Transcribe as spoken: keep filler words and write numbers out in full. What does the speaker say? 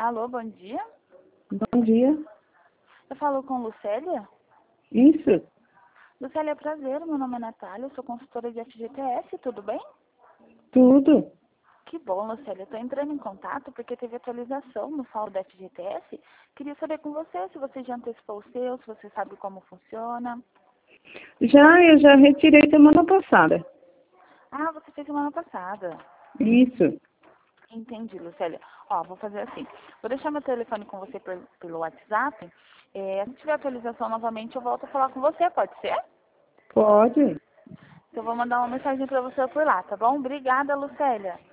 Alô, bom dia. Bom dia. Eu falo com Lucélia? Isso, Lucélia, prazer, meu nome é Natália, eu sou consultora de F G T S, tudo bem? tudo. Que bom, Lucélia, eu estou entrando em contato porque teve atualização no saldo da F G T S. Queria saber com você se você já antecipou o seu, se você sabe como funciona. Já, eu já retirei semana passada. Ah, você fez semana passada. Isso. Entendi, Lucélia. Ó, vou fazer assim. Vou deixar meu telefone com você pel- pelo WhatsApp. É, se tiver atualização novamente, eu volto a falar com você, pode ser? Pode. Então, eu vou mandar uma mensagem para você por lá, tá bom? Obrigada, Lucélia.